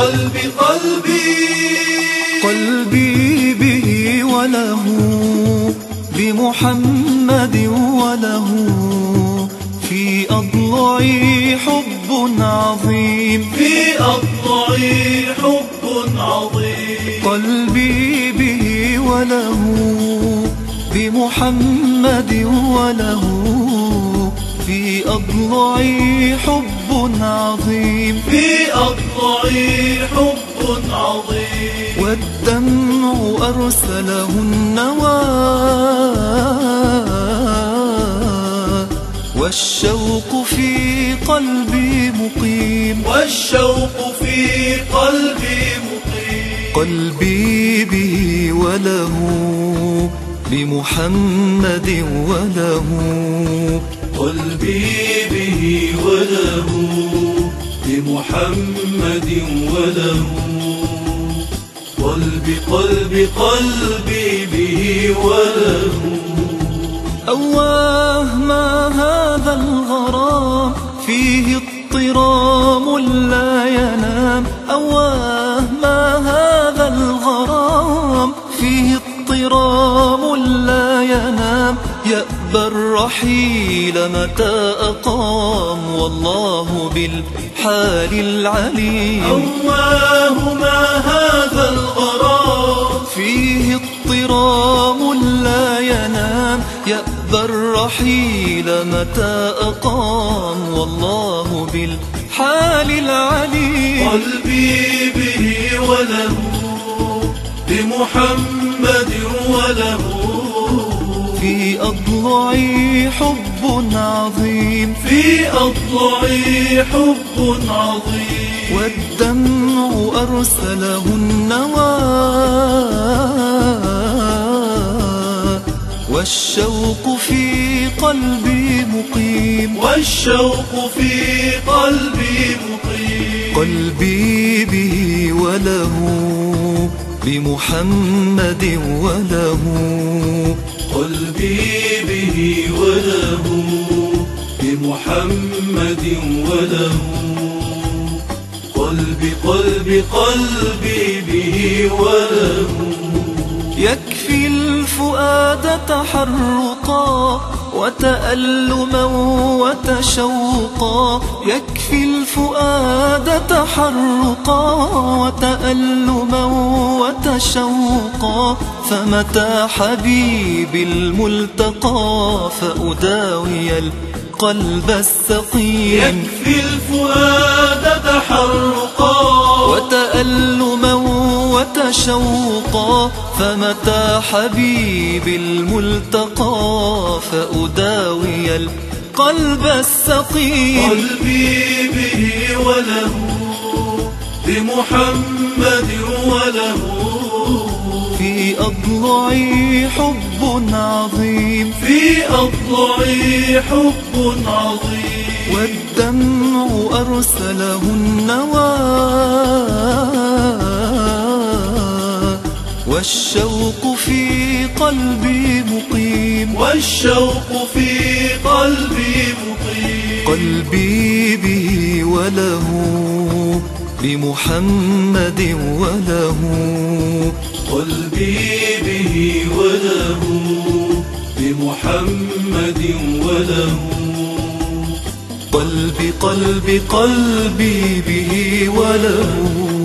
قلبي به وله بمحمد وله في أضلعي حب عظيم قلبي به وله بمحمد وله في أضلعي حب عظيم والدمع أرسله النوى والشوق في قلبي مقيم قلبي به وله بمحمد وله قلبي به وله أواه ما هذا الغرام فيه اضطرام لا ينام أواه ما هذا الغرام فيه اضطرام لا ينام يأبى الرحيل متى أقام والله بالحال العليم أواه ما هذا الغرام فيه اضطرام لا ينام يأبى الرحيل متى أقام والله بالحال العليم قلبي به وله بمحمد وله في أضلعي حب عظيم والدمع أرسله النوى والشوق في قلبي مقيم قلبي به وله بمحمد وله قلبي به وله يكفي الفؤاد تحرقا وتألما وتشوقا يكفي الفؤاد تحرقا وتألما وتشوقا فمتى حبيبي الملتقى فأداوي القلب السقيم يكفي الفؤاد تحرقا وتألما وتشوقا فمتى حبيبي الملتقى فأداوي القلب السقيم قلبي به وله بمحمد وله في أضلعي حب عظيم والدمع أرسله النوى والشوق في قلبي مقيم قلبي به وله بمحمد وله قلبي به وله